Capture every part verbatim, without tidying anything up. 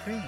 supreme.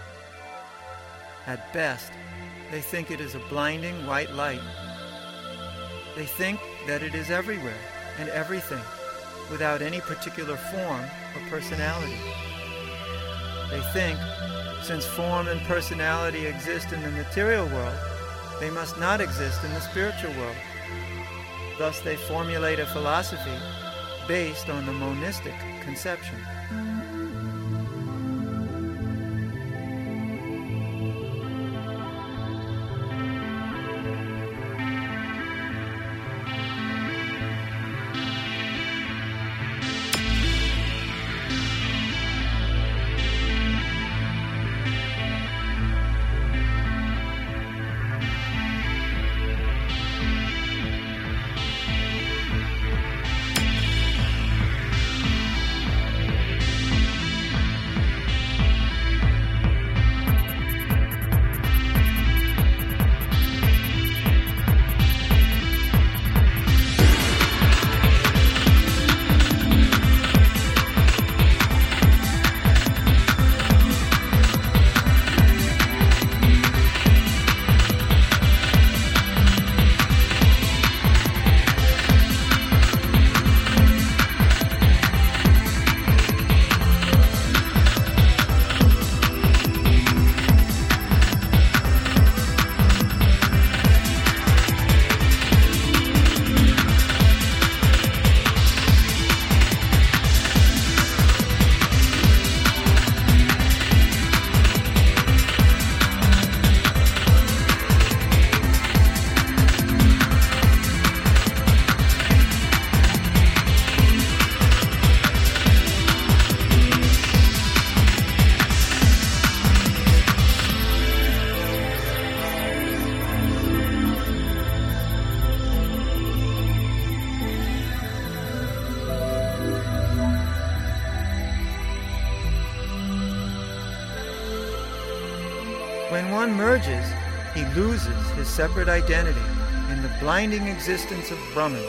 At best, they think it is a blinding white light. They think that it is everywhere and everything, without any particular form or personality. They think, since form and personality exist in the material world, they must not exist in the spiritual world. Thus they formulate a philosophy based on the monistic conception. When one merges, he loses his separate identity in the blinding existence of Brahman.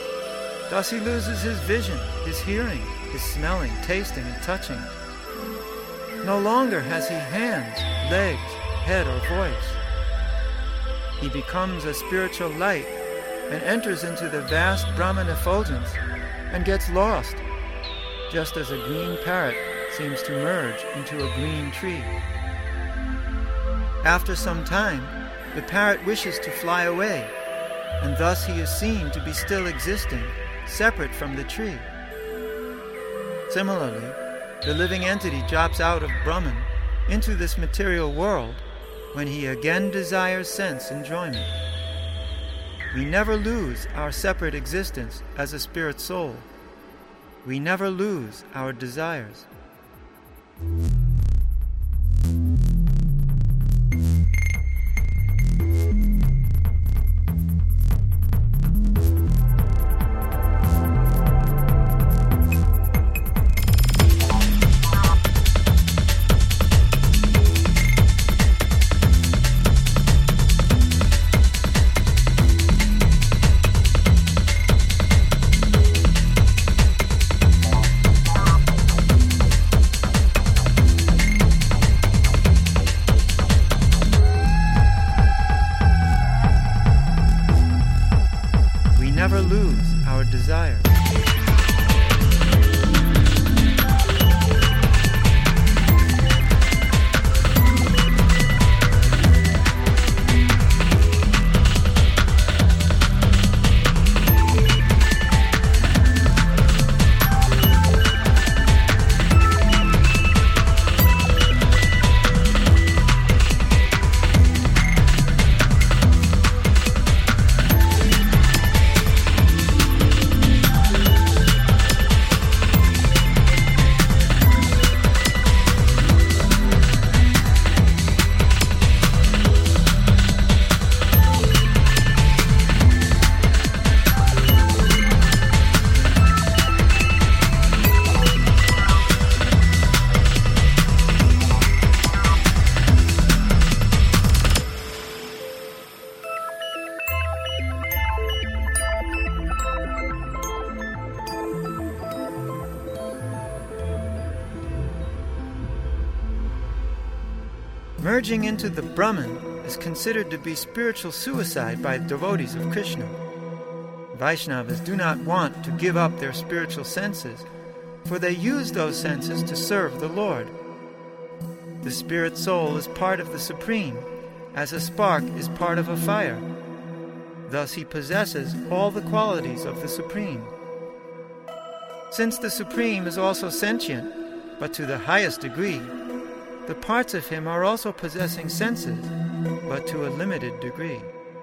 Thus he loses his vision, his hearing, his smelling, tasting, and touching. No longer has he hands, legs, head, or voice. He becomes a spiritual light and enters into the vast Brahman effulgence and gets lost, just as a green parrot seems to merge into a green tree. After some time, the parrot wishes to fly away, and thus he is seen to be still existing, separate from the tree. Similarly, the living entity drops out of Brahman into this material world when he again desires sense enjoyment. We never lose our separate existence as a spirit soul. We never lose our desires. Never lose our desire. Merging into the Brahman is considered to be spiritual suicide by devotees of Krishna. Vaishnavas do not want to give up their spiritual senses, for they use those senses to serve the Lord. The spirit soul is part of the Supreme, as a spark is part of a fire. Thus he possesses all the qualities of the Supreme. Since the Supreme is also sentient, but to the highest degree, the parts of him are also possessing senses, but to a limited degree.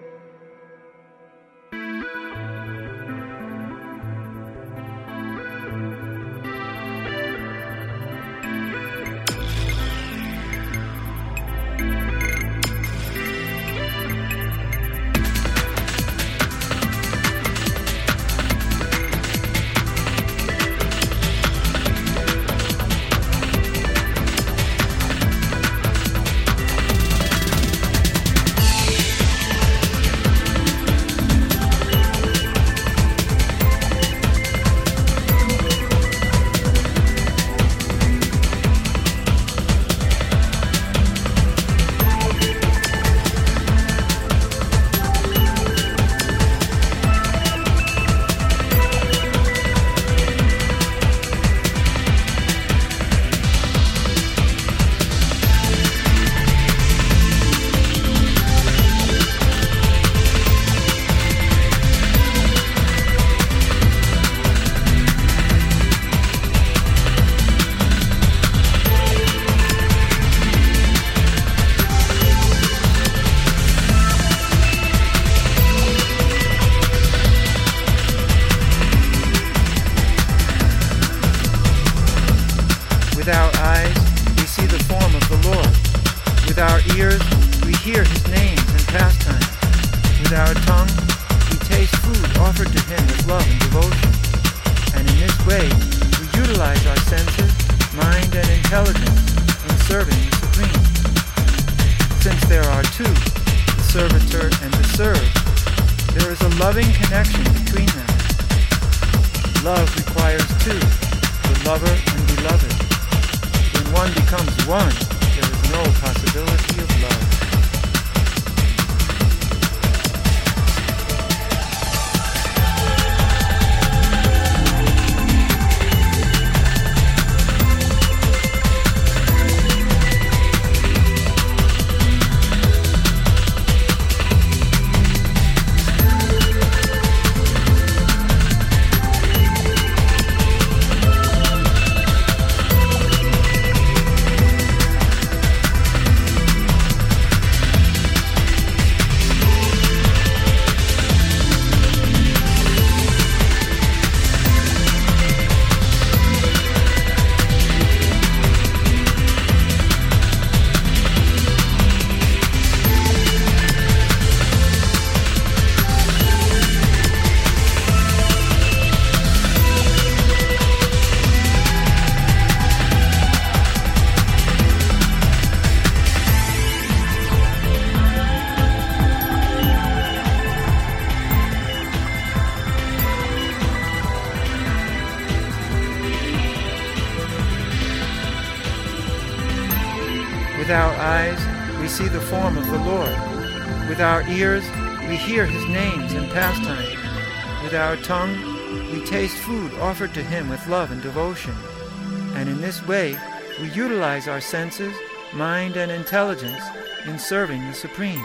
With our eyes, we see the form of the Lord. With our ears, we hear his names and pastimes. With our tongue, we taste food offered to him with love and devotion. And in this way, we utilize our senses, mind, and intelligence in serving the Supreme. Since there are two, the servitor and the served, there is a loving connection between them. Love requires two, the lover and beloved. When one becomes one, there is no possibility of love. With our eyes, we see the form of the Lord. With our ears, we hear his names and pastimes. With our tongue, we taste food offered to him with love and devotion. And in this way, we utilize our senses, mind, and intelligence in serving the Supreme.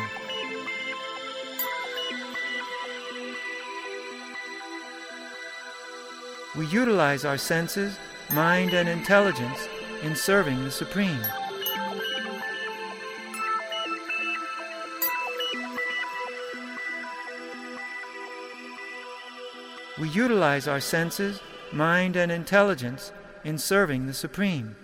We utilize our senses, mind, and intelligence in serving the Supreme. We utilize our senses, mind, and intelligence in serving the Supreme.